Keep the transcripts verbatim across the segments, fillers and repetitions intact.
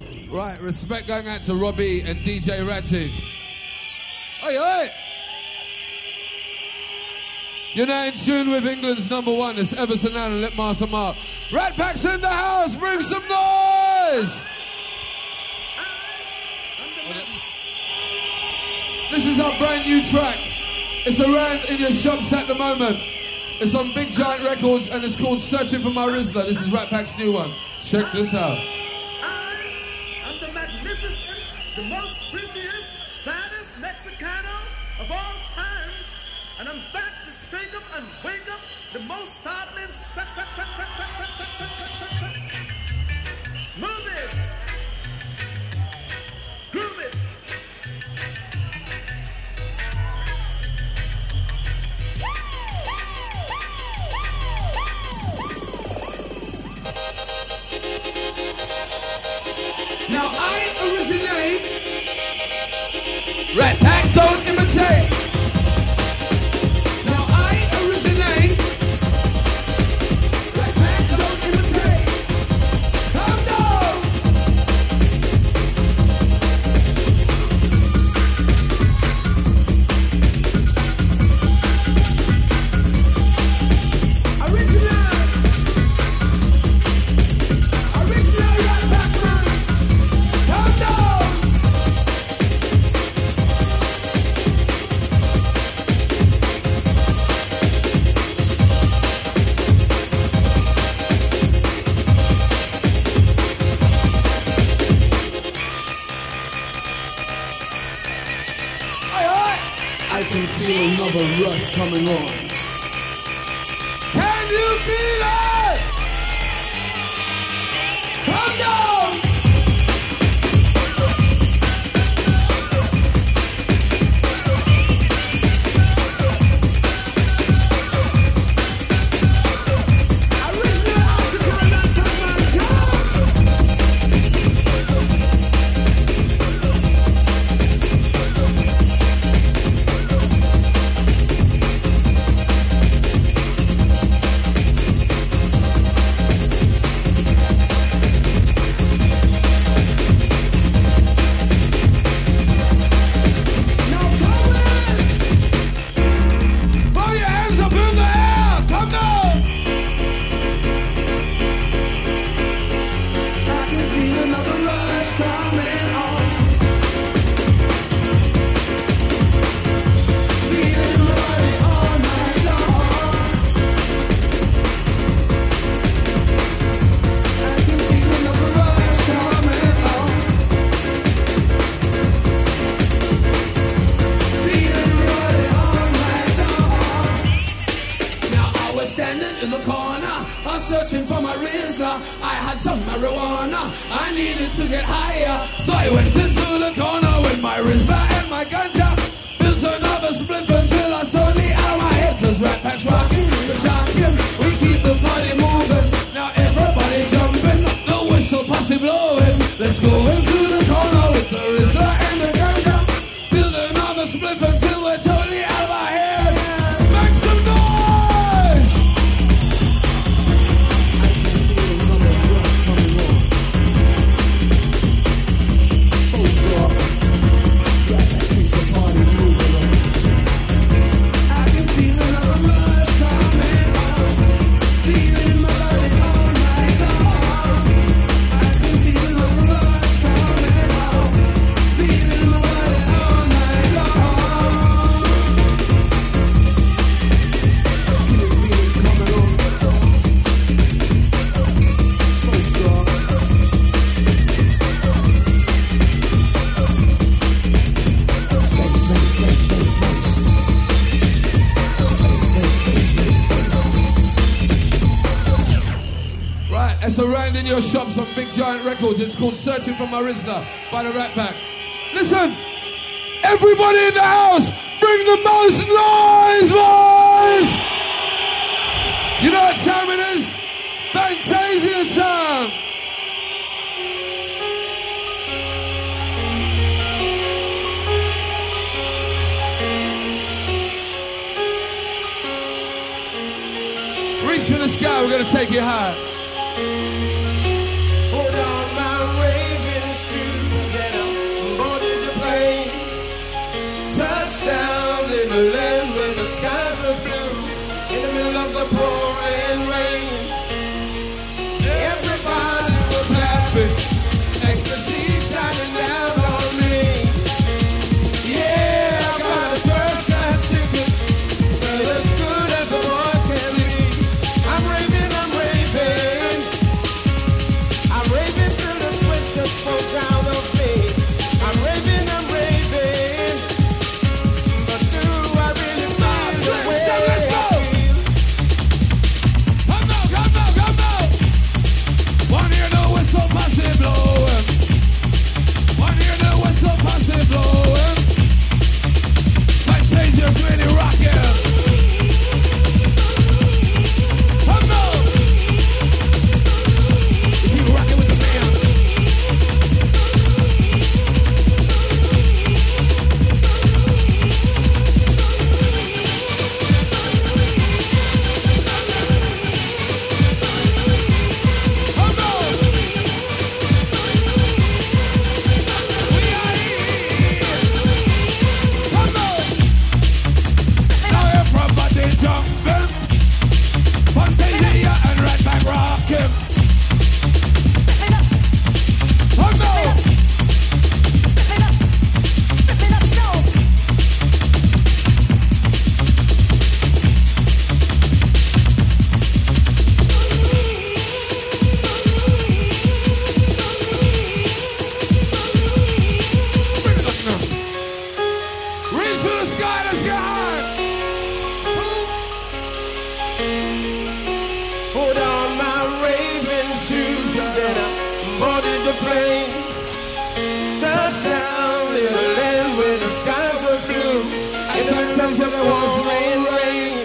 Right, respect going out to Robbie and D J Ratchet. Oi, oi! You're now in tune with England's number one. It's Everson Allen, Lip Master Mark. Rat Pack's in the house, bring some noise! This is our brand new track. It's around in your shops at the moment. It's on Big Giant Records and it's called Searching for My Rizla. This is Rat Pack's new one. Check this out. I'm the magnificent, the most prettiest, baddest Mexicano of all times. And I'm back to shake up and wake up the most startling. Move it! Groove it! Now I originate. Rat Pack don't imitate. Now I originate. Rat Pack don't imitate. Come down. Original. Original Rat Pack man. Come down! Aye, aye. I can feel another rush coming on. Can you feel it? Come down! Searching for my Rizla, I had some marijuana, I needed to get higher, so I went into the corner with my Rizla and my ganja, built another split until I saw the out of my head, cause Rat Pack's rocking, the champion, we keep the party moving, now everybody jumping, the whistle posse blowing, let's go into the corner with the Rizla and the ganja, build another split until we're totally out of our head, make some noise! It's around in your shops on Big Giant Records. It's called Searching for My Rizla by the Rat Pack. Listen, everybody in the house, bring the most noise, boys! You know what time it is? Fantasia time! Reach for the sky, we're gonna take you high. Hold on, my raving the plane. Touchdown, little land where the skies were blue. And the times when there was rain, rain.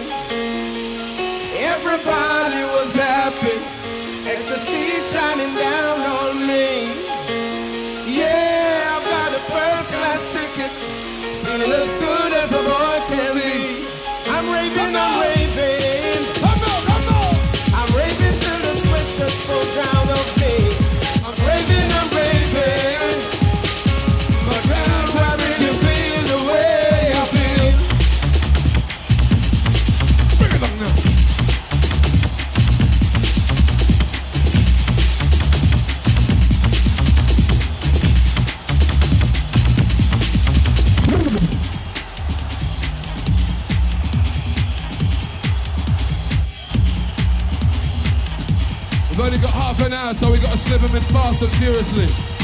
Everybody was happy. Ecstasy shining down on me. Yeah, I've got a first class ticket. Feeling as good as a boy can be. I'm raving, I'm raving. Come on, come on. I'm raving till the sweat just goes down of me. I'm raving, I'm raving. But girls, I really feel the way I feel. Bring it up now. We've only got half an hour, so we've got to slip them in fast and furiously.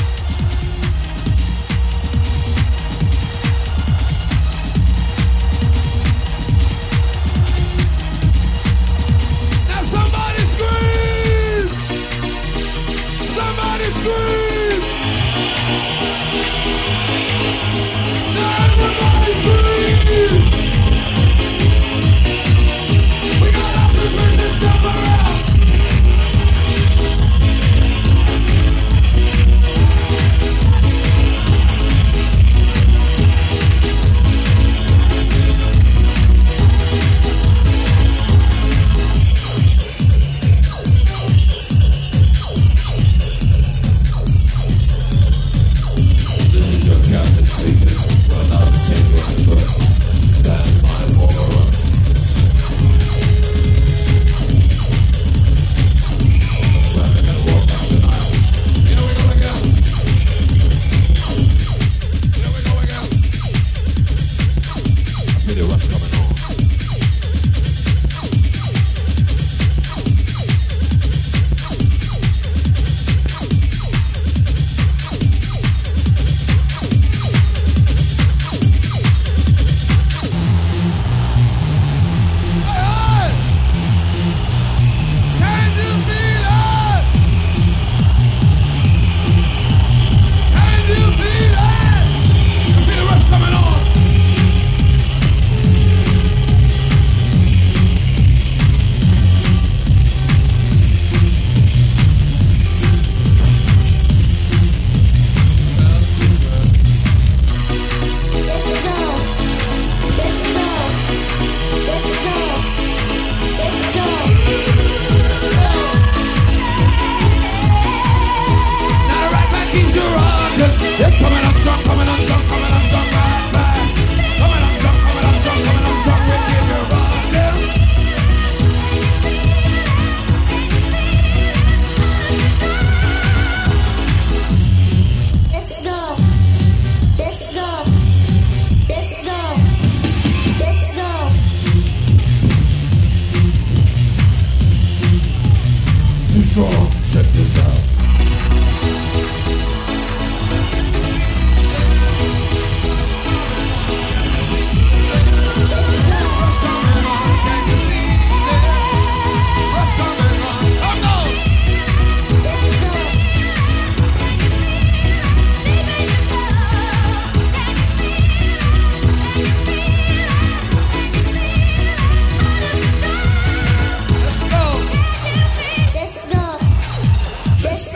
Now somebody scream! Somebody scream! Now everybody scream! We got our business jump around! Check this out. What's coming on? Can you feel it? What's coming on? Oh no! Let's go. Let's go. Let's go.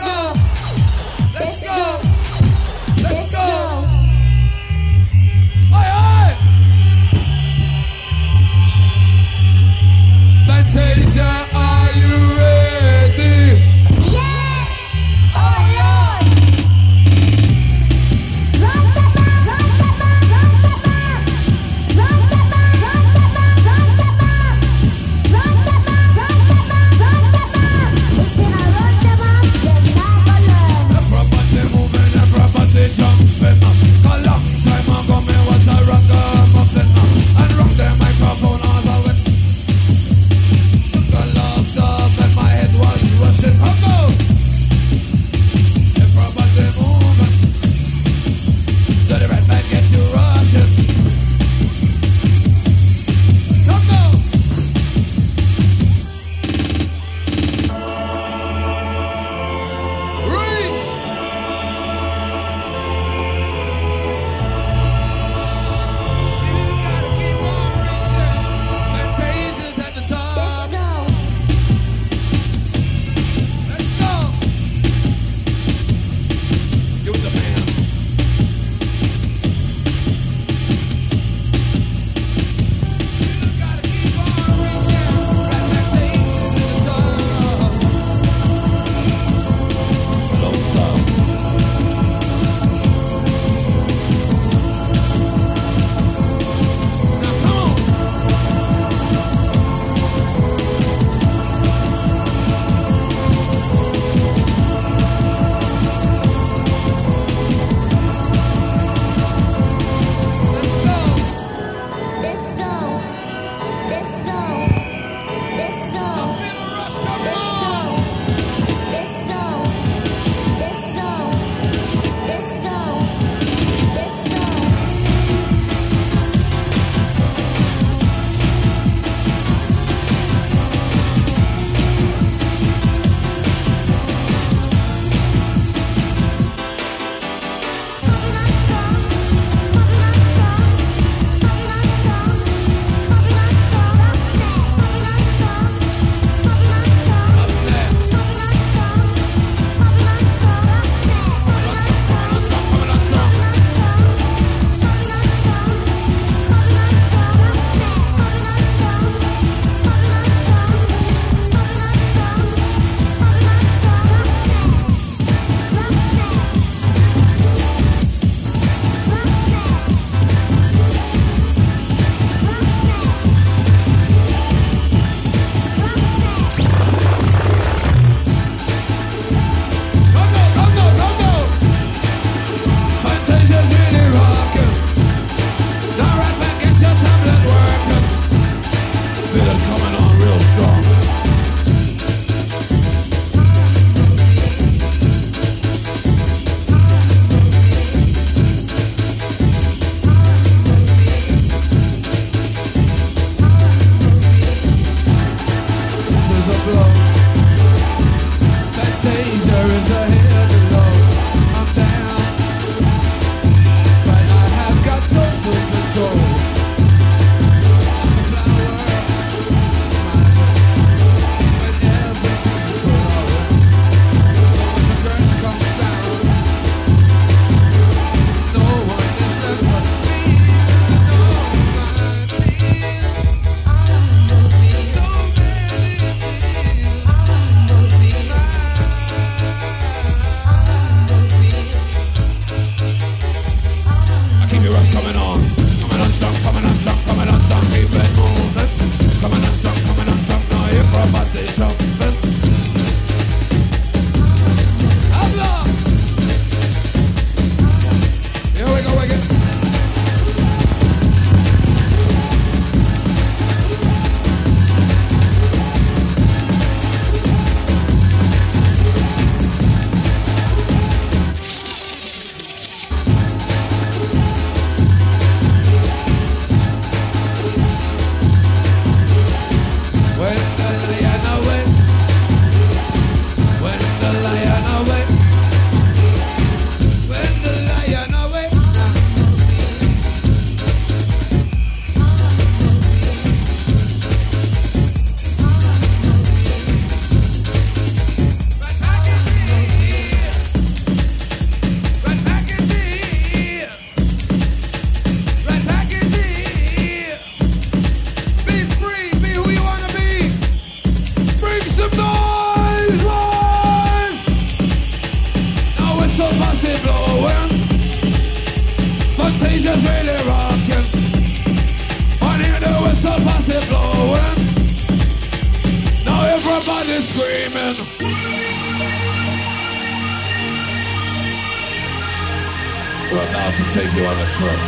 There is a hell below. I'm down, but I have got total control. Coming on, coming on strong, coming on strong, coming on strong, keep it moving. Coming on strong, coming on strong, now everybody jumping. Habla! Here we go again. Just really rocking. On here the whistle past it blowing. Now everybody's screaming. We're about to take you on a trip.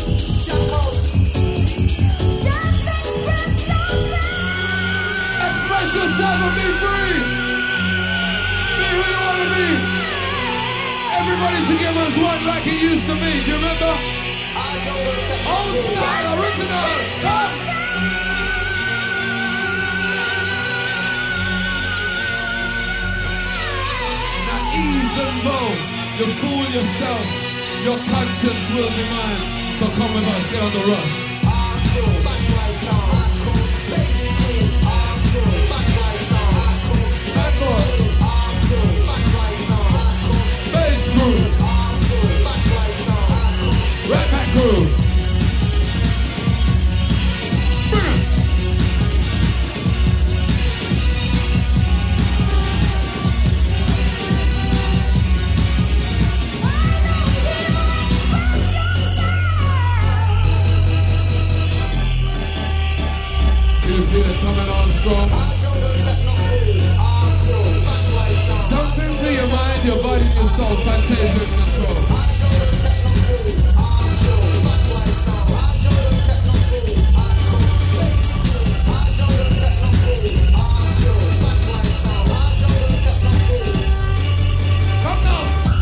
Express Express yourself and be free. Be who you want to be. Everybody together as one like it used to be. Do you remember? Old style, original. Come. Now even though you fool yourself, your conscience will be mine. So come with us, get on the rush. Bass groove. Rat Pack groove. Bring it. You feel it coming on strong? Something for your mind, your body, your soul. Fantasia in control. Come now.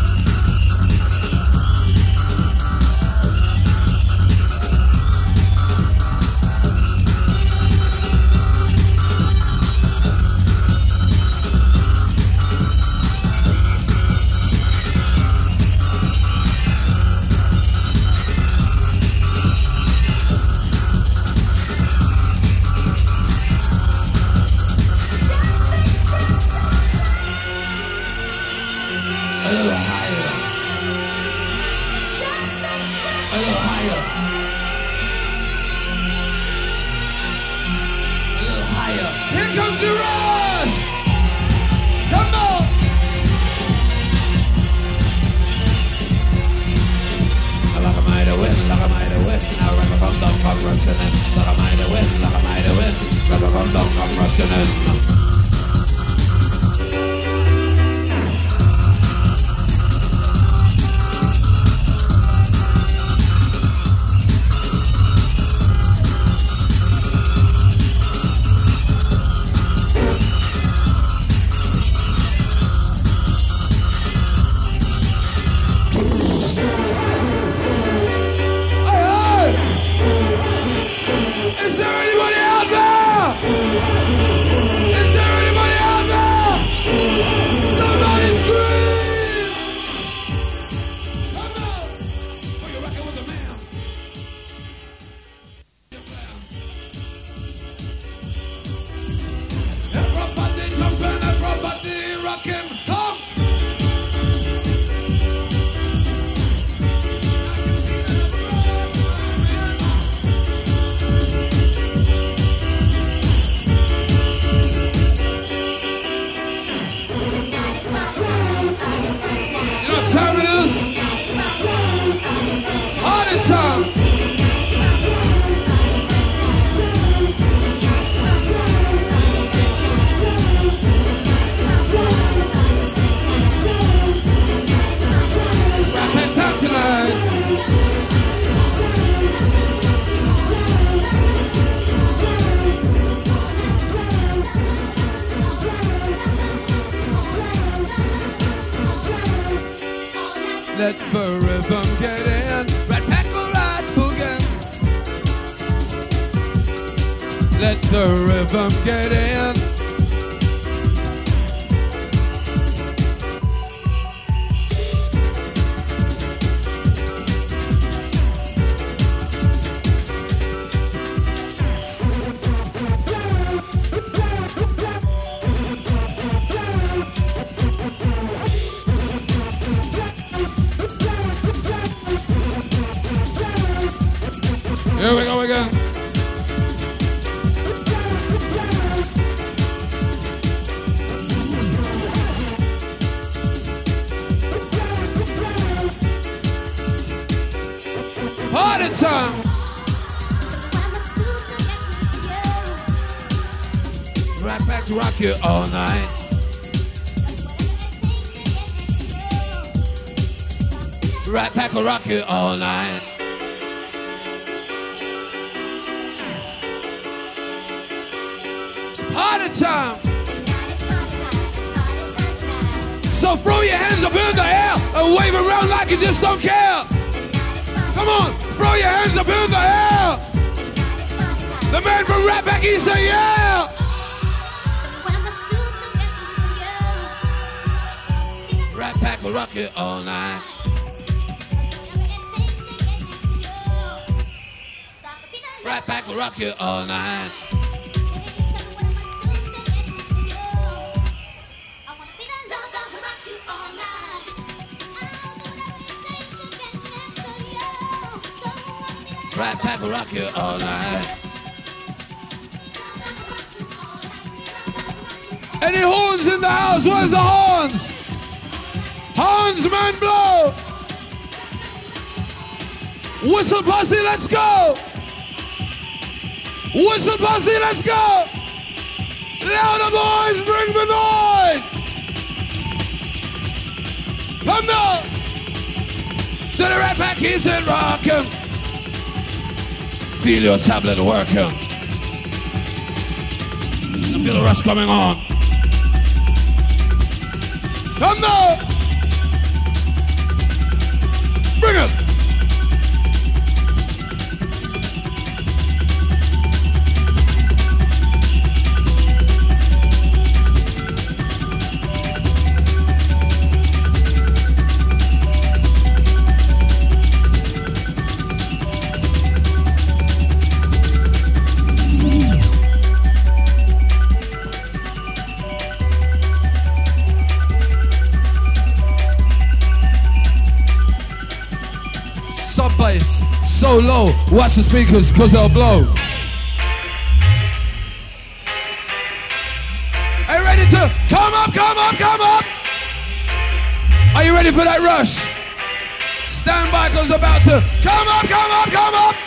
A little higher. A little higher. A little higher. Here comes the rush! Come on! Like a mighty wind, like a mighty wind. Now like a come down, come rushing in. Like a mighty wind, like a mighty wind. Like a come down, come rushing in. Is there anybody out there? Is there anybody out there? Somebody scream! Come on! Oh, you're rocking with the man. Everybody jumping, everybody rocking. Come! Time it is. Party time. It's rapping time tonight. Let the rhythm get in. Rat Pack will ride boogie. Let the rhythm get in. Here we go again. Party time. Rat Pack to rock you all night. Rat Pack will rock you all night. Party party time. So throw your hands up in the air and wave around like you just don't care. Come on, throw your hands up in the air. The man from Rat Pack, he say yeah. Rat Pack will rock it all night. Rat Pack will rock you all night. Rat Pack will rock you all night. Any horns in the house? Where's the horns? Horns, man, blow. Whistle posse, let's go. Whistle posse, let's go. Louder boys, bring the noise. Come now. To the Rat Pack keeps it rocking. Feel your tablet working. Feel the rush coming on. Come now. Bring it. So low, watch the speakers cause they'll blow. Are you ready to come up, come up, come up? Are you ready for that rush? Stand by cause about to come up, come up, come up.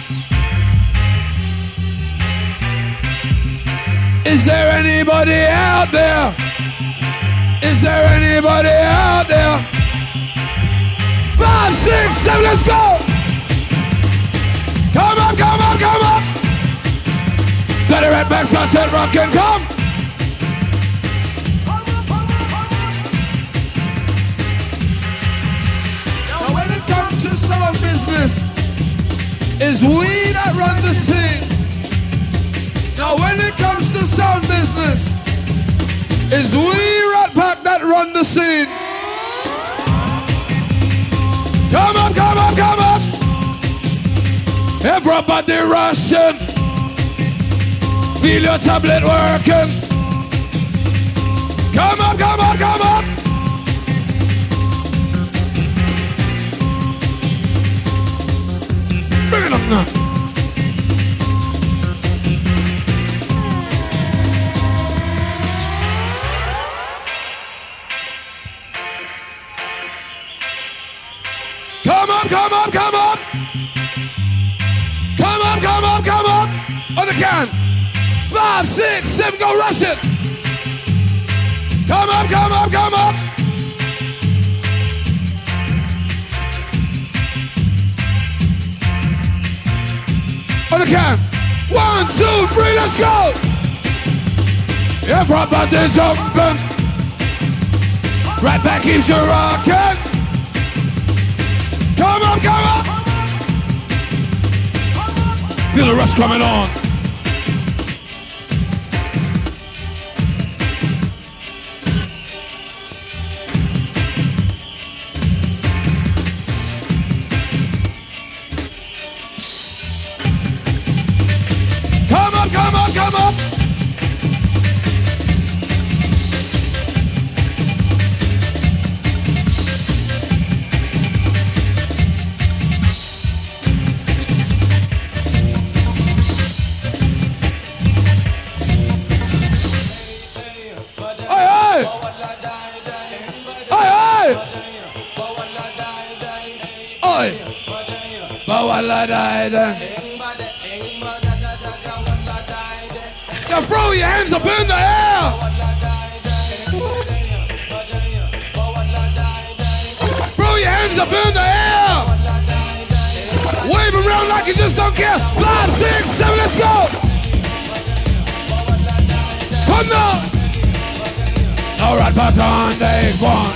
Is there anybody out there? Is there anybody out there? Five, six, seven, let's go! Come up, come up, come up! Let it right back, front and rock and come! Now when it comes to sound business, it's we that run the scene. Now when it comes to sound business, it's we Rat Pack that run the scene. Come up, come up, come up! Everybody rushing. Feel your tablet working. Come up, come up, come up. Bring it up now. Come up, come up, come up. Come up, come up, come up. On the count. Five, six, seven, go rush it. Come up, come up, come up. On the count. One, two, three, let's go. Everybody jumping. Rat Pack keeps you rocking. Come up, come up. Feel the rush coming on. Come up, come up, come up. Now throw your hands up in the air. Throw your hands up in the air. Wave around like you just don't care. Five, six, seven, let's go. Come now. No rat pack on day one.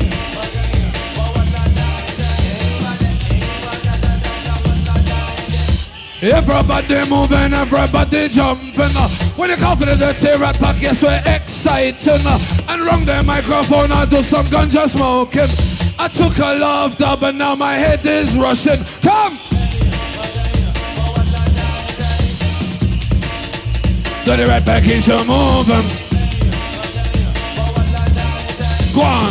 Everybody moving, everybody jumping. When you come for the dirty rat pack, yes, we're exciting. And rung the microphone, I do some ganja smoking. I took a love dub and now my head is rushing. Come! Dirty rat pack into moving. Go on.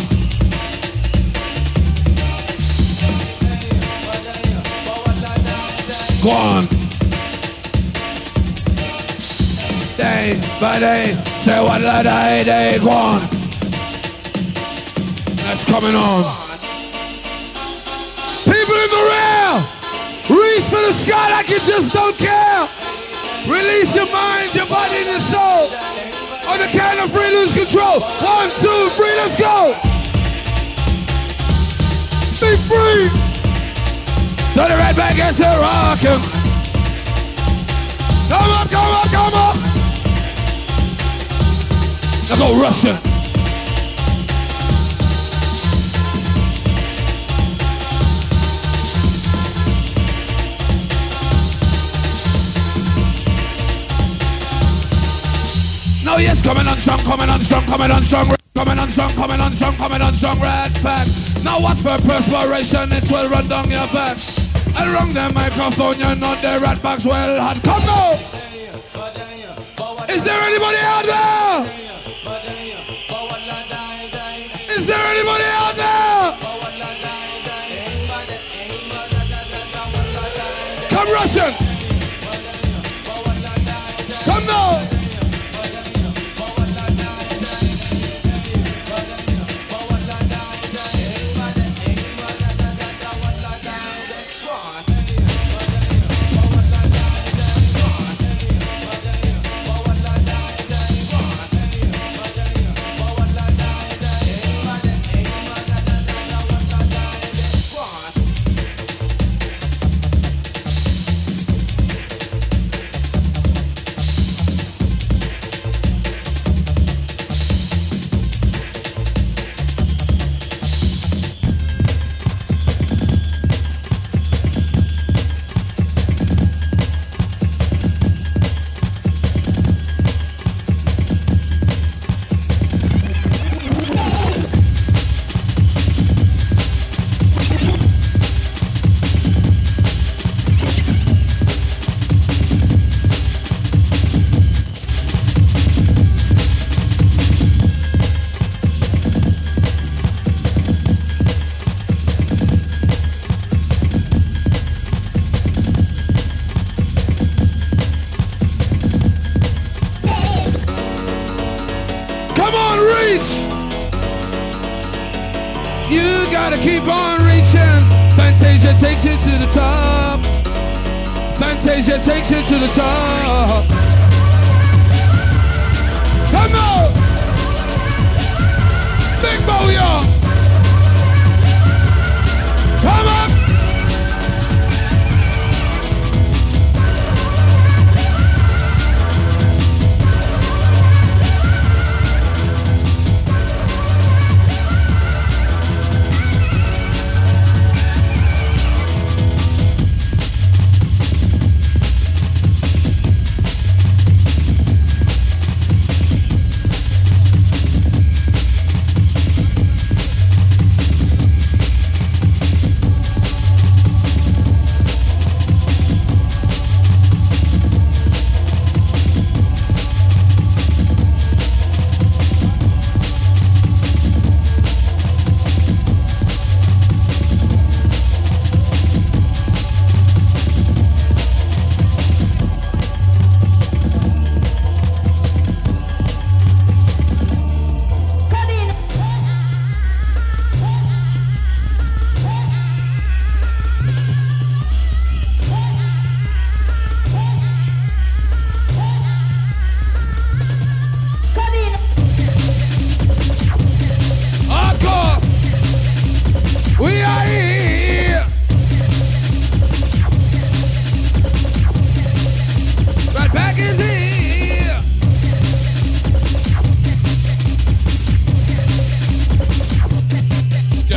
Go on. Day by day, say what la day day, go on. That's coming on. People in the rear, reach for the sky like you just don't care. Release your mind, your body and your soul. On the count of three, lose control. One, two, three, let's go. Be free. Dirty rat pack gets a rockin'. Come up, come up, come up. Now go Russian. Now yes, coming on strong, coming on strong, coming on strong, coming on strong, coming on strong, coming on strong, rat pack. Now watch for perspiration, it will run down your back. And rung the microphone, you know the rat pack's well hot. Come now! Is there anybody out there? Is there anybody out there? Come Russian! Come now! You gotta keep on reaching. Fantasia takes you to the top. Fantasia takes you to the top. Come on! Big booyah! Come up!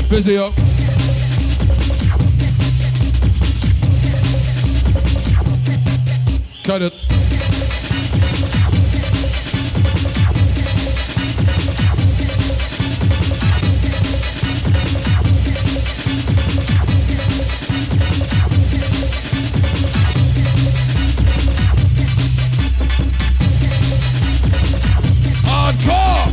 Busy up. Cut it. Hardcore.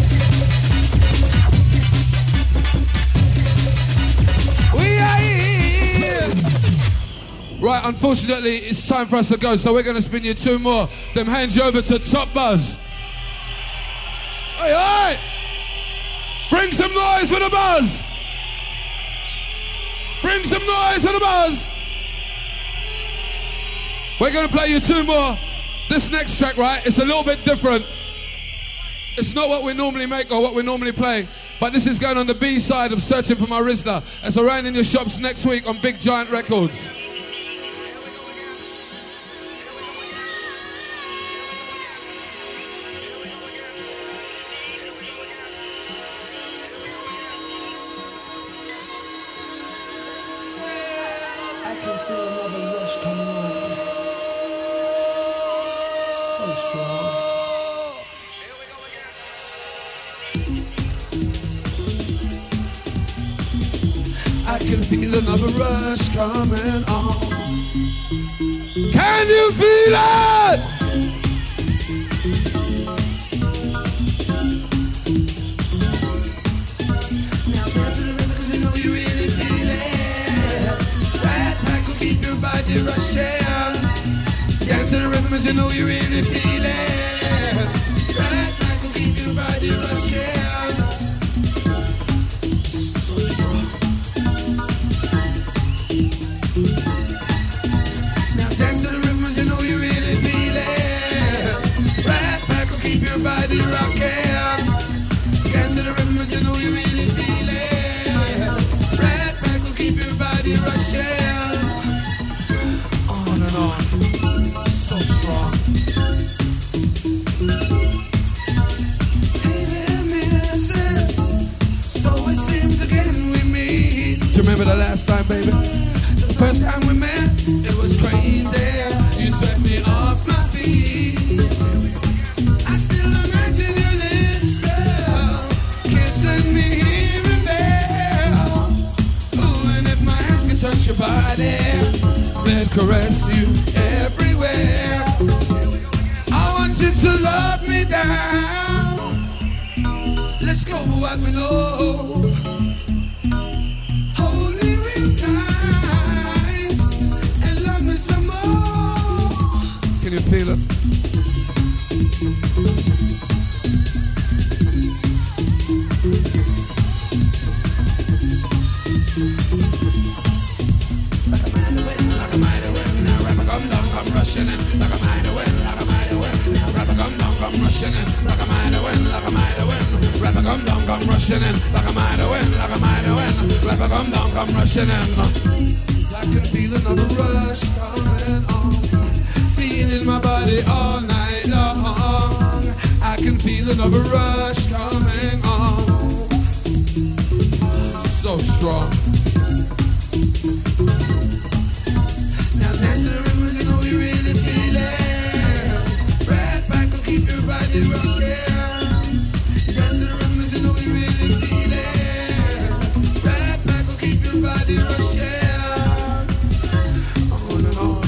We are here. Right, unfortunately, it's time for us to go, so we're going to spin you two more. Then hand you over to Top Buzz. Hey, hey! Bring some noise for the Buzz! Bring some noise for the Buzz! We're going to play you two more. This next track, right, it's a little bit different. It's not what we normally make or what we normally play, but this is going on the B side of Searching for My Rizla. It's around in your shops next week on Big Giant Records. I can feel another rush coming on. So strong. I can feel another rush coming on. Can you feel it? Now dance to the rhythm 'cause you know you really feel it. That pack will keep your body rushing. Dance to the rhythm 'cause you know you really feel it. That pack will keep your body rushing. Dance to the rhythm, you know you really feel it. Rat pack will keep your body rocking. Dance to the rhythm, you know you really feel it. Rat pack will keep your body rushing. On and on, so strong. Hey there, missus. So it seems again we meet. Do you remember the last time, baby? First time we met, it was crazy. You swept me off my feet. I still imagine your lips, girl, kissing me here and there. Ooh, and if my hands could touch your body, they'd caress you everywhere. I want you to love me down. Let's go for what we know. Hold me real tight and love me some more. Can you feel it? Like a mighty wind, like a mighty wind. Now rapper come down, come rushing in. Like a mighty wind, like a mighty wind. Now rapper come down, come rushing in. Like a mighty wind, like a mighty wind. Rapper come down, come rushing in. Like a mighty wind, like a mighty wind. Rapper come down, come rushing in. I can feel another rush coming on. Feeling my body all night long. I can feel another rush coming on. So strong. Now dance to the rhythm, you know you really feel it. Rat pack will keep your body rocking. Dance to the rhythm, you know you really feel it. Rat pack will keep your body rushing. On and on.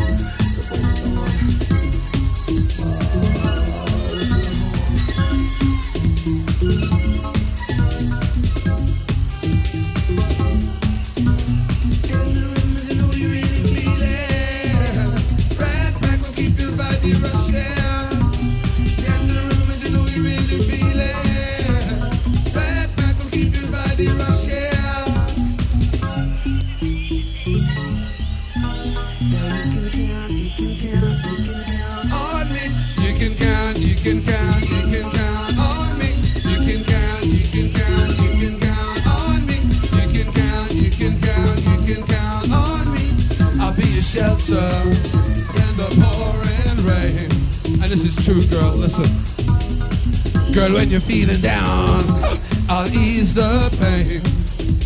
Dance to the rhythm, you know you really feel it. Rat pack will keep your body rushing. Dance to the rhythm, you know you really feel it. Rat pack will keep your body rushing. On me, you can count, you can count, you can count on me. You can count, you can count, you can count on me. You can count, you can count, you can count on me. I'll be your shelter in the pouring rain. And this is true, girl, listen. Girl, when you're feeling down, I'll ease the pain.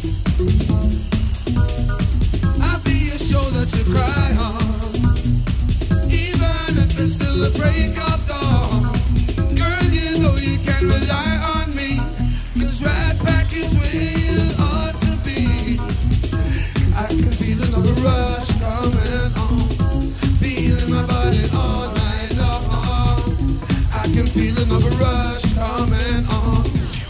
to cry on. Even if it's still a break of dawn. Girl, you know you can rely on me. Cause right back is where you ought to be. I can feel another rush coming on. Feeling my body all night long. I can feel another rush coming on.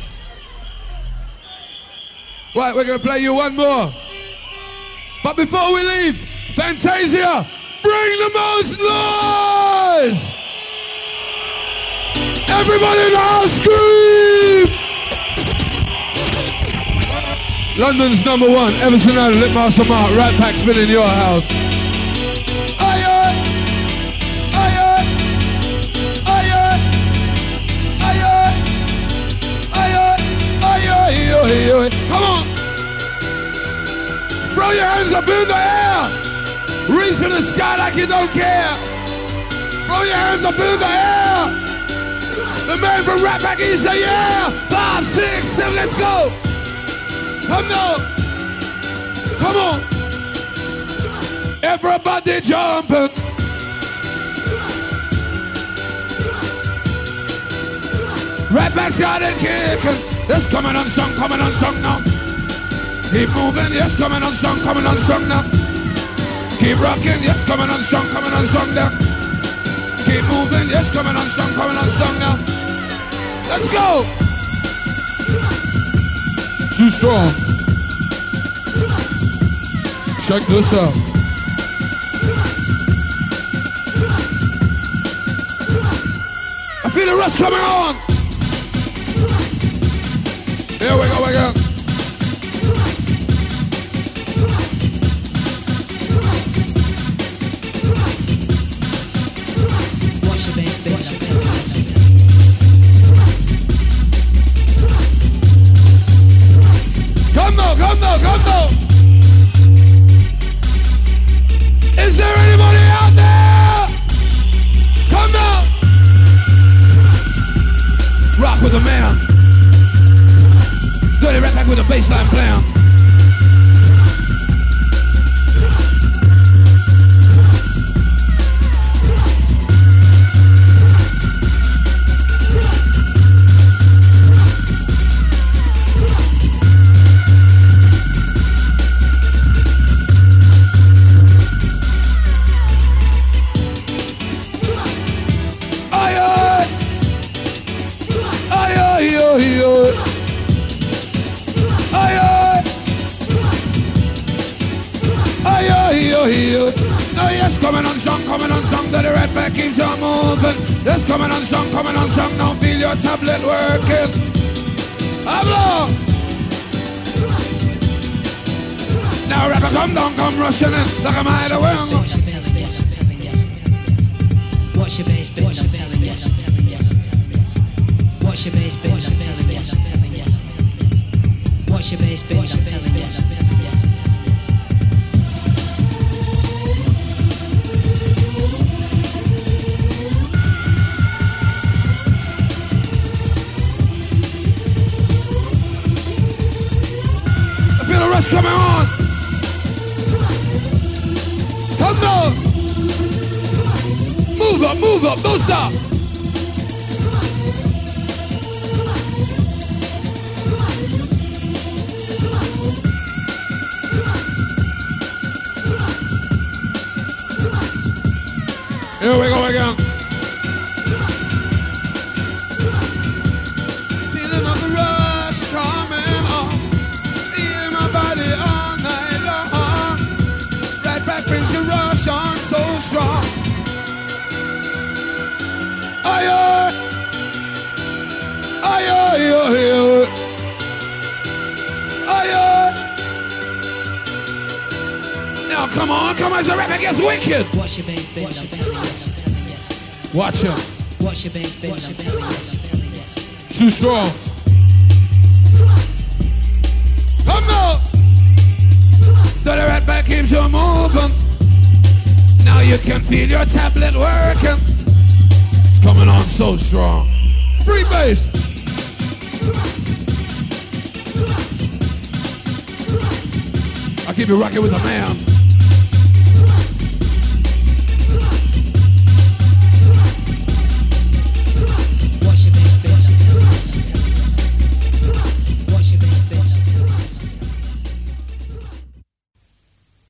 Right, we're gonna play you one more. But before we leave, Fantasia, bring the most noise! Everybody in the house, scream! London's number one, Everson Allen, Litmaster Mark, Rat Pack spinning your house. Aye, aye, aye, aye, aye, aye, aye, aye, aye, aye. Come on! Throw your hands up in the air! Reach for the sky like you don't care! Throw your hands up in the air! The man from Rat Pack, he say yeah! Five, six, seven, let's go! Come now! Come on! Everybody jumping! Rat Pack's got it kicking! It's coming on song, coming on song now! Keep moving, yes, coming on strong, coming on strong now. Keep rocking, yes, coming on strong, coming on strong now. Keep moving, yes, coming on strong, coming on strong now. Let's go! Too strong. Check this out. I feel the rush coming on. Here we go, we go. Come now, come now, come now. Is there anybody out there? Come now. Rock with the man. Dirty Rat Pack with a bassline playing. Oh yes, coming on song, coming on song, that the Rat Pack keeps on moving. Yes, coming on song, coming on song, now feel your tablet working. Hablo! Now Rat Pack come down, come rushing in, like a mile away. Watch your bass, bitch, I'm telling you. Watch your bass, bitch, I'm telling you. Watch your bass, bitch, I'm telling you. Rush coming on! Come now! Move up, move up, don't stop! Here we go again. Feeling of the rush coming on. Body all night long. Right back brings your rush on so strong. Aye, aye. Aye, aye, aye, aye. Aye, aye. Now come on, come on, as the Rat Pack gets wicked. Watch your bass, bitch, I'm telling you. Watch him. Watch your bass, bitch, I'm telling you. Too strong. Come now! So the Rat Pack keeps you moving. Now you can feel your tablet working. It's coming on so strong. Free bass. I keep you rocking with the man.